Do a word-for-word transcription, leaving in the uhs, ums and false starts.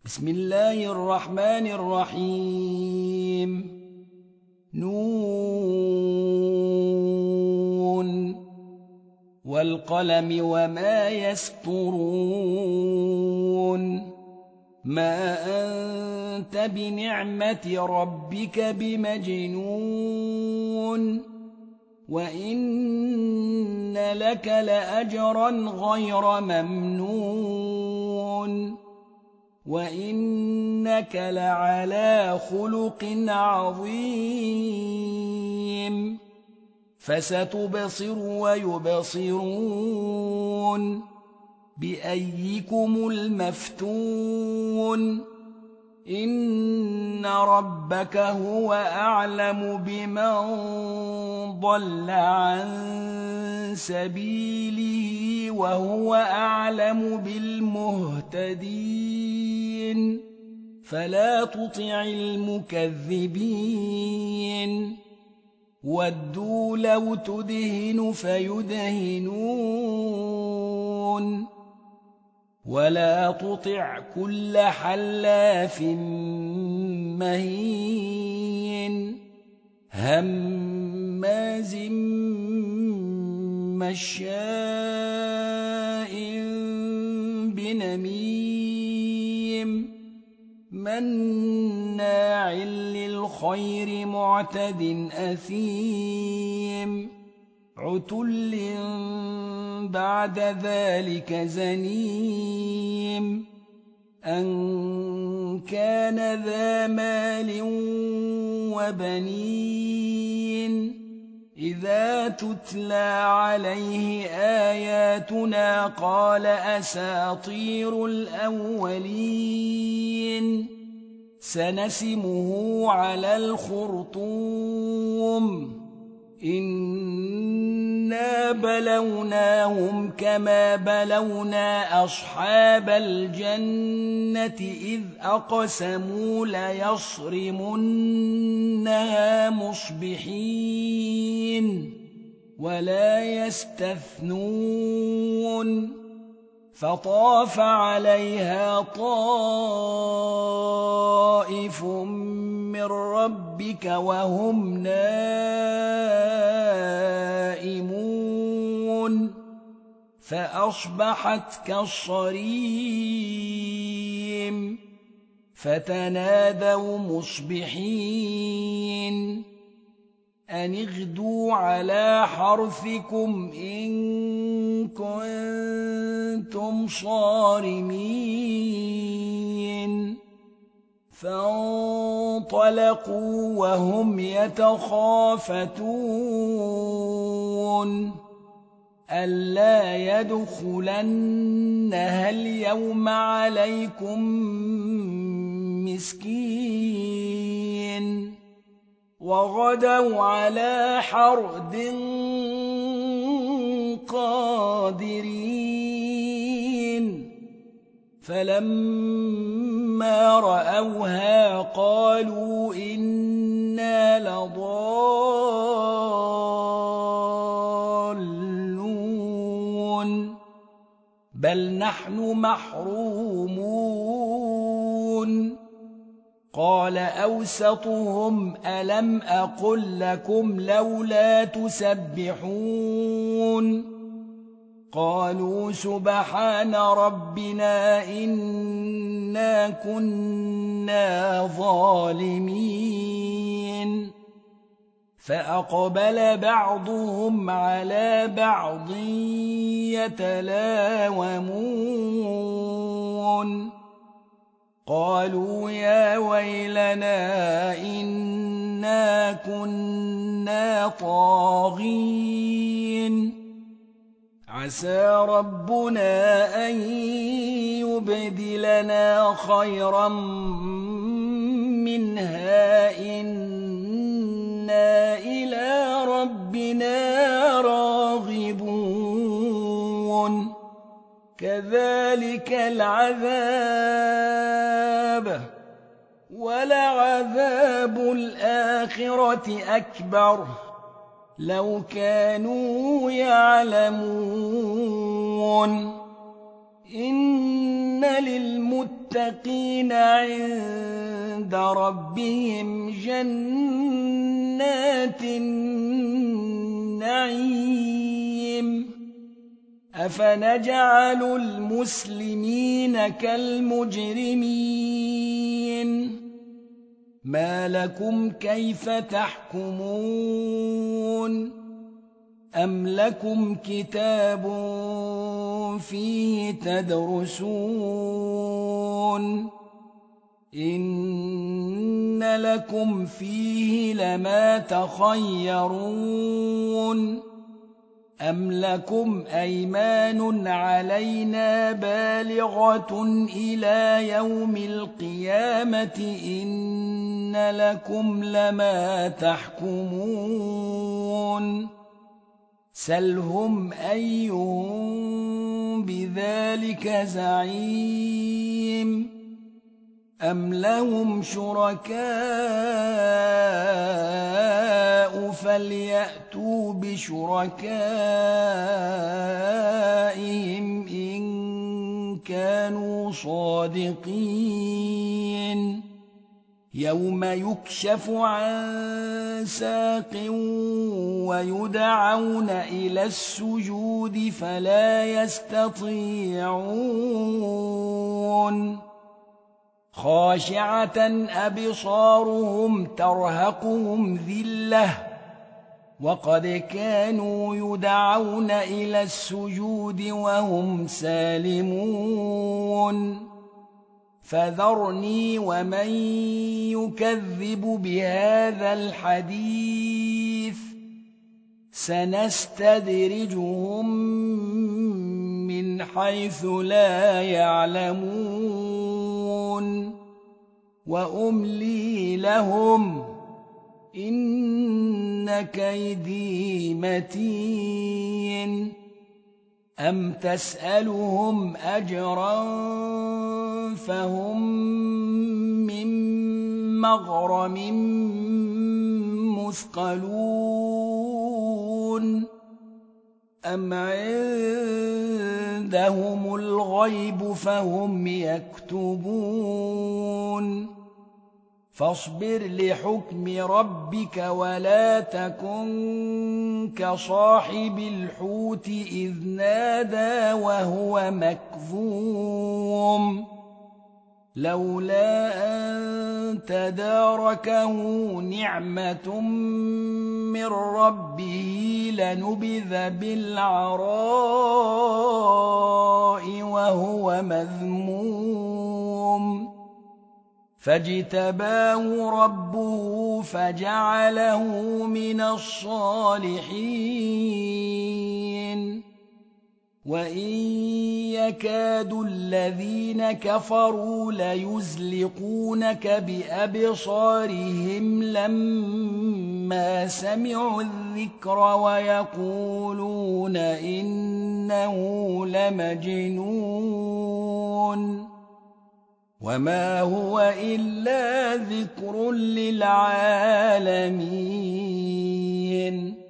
بسم الله الرحمن الرحيم نون والقلم وما يسطرون ما أنت بنعمة ربك بمجنون وإن لك لأجرا غير ممنون وإنك لعلى خلق عظيم فستبصر ويبصرون بأيكم المفتون إن ربك هو أعلم بمن ضل عن سبيله وهو أعلم بالمهتدين فلا تطع المكذبين ودوا لو تدهن فيدهنون ولا تطع كل حلاف مهين هماز مشاء بنميم مناع للخير معتد أثيم عتل بعد ذلك زنيم أن كان ذا مال وبنين إذا تتلى عليه آياتنا قال أساطير الأولين سنسمه على الخرطوم إنا بلوناهم كما بلونا أصحاب الجنة إذ أقسموا ليصرمنها مصبحين ولا يستثنون فطاف عليها طائف من ربك وهم نائمون فأصبحت كالصريم فتنادوا مصبحين أن اغدوا على حرثكم إن كنتم صارمين فانطلقوا وهم يتخافتون ألا يدخلنها اليوم عليكم مسكين وغدوا على حرد قادرين فلما رأوها قالوا إنا لضالون بل نحن محرومون قال أوسطهم ألم أقل لكم لولا تسبحون قالوا سبحان ربنا إنا كنا ظالمين فأقبل بعضهم على بعض يتلاومون قالوا يا ويلنا إنا كنا طاغين عسى ربنا أن يبدلنا خيرا منها إنا إلى ربنا راغبون كذلك العذاب ولعذاب الآخرة أكبر لو كانوا يعلمون إن للمتقين للمتقين عند ربهم جنات النعيم أفنجعل المسلمين كالمجرمين ما لكم كيف تحكمون أم لكم كتاب فيه تدرسون إن لكم فيه لما تخيرون أم لكم أيمان علينا بالغة إلى يوم القيامة إن لكم لما تحكمون سلهم أيهم بذلك زعيم أم لهم شركاء فليأتوا بشركائهم إن كانوا صادقين يوم يكشف عن ساق ويدعون إلى السجود فلا يستطيعون خاشعة أبصارهم ترهقهم ذلة وقد كانوا يدعون إلى السجود وهم سالمون فذرني ومن يكذب بهذا الحديث سنستدرجهم من حيث لا يعلمون وأملي لهم إن كيدي متين أم تسألهم أجرا فهم من مغرم مثقلون أم عندهم الغيب فهم يكتبون فاصبر لحكم ربك ولا تكن كصاحب الحوت إذ نادى وهو مكظوم لولا أن تداركه نعمة من ربه لنبذ بالعراء وهو مذموم فاجتباه ربه فجعله من الصالحين وإن يكاد الذين كفروا ليزلقونك بأبصارهم لما سمعوا الذكر ويقولون إنه لمجنون وما هو إلا ذكر للعالمين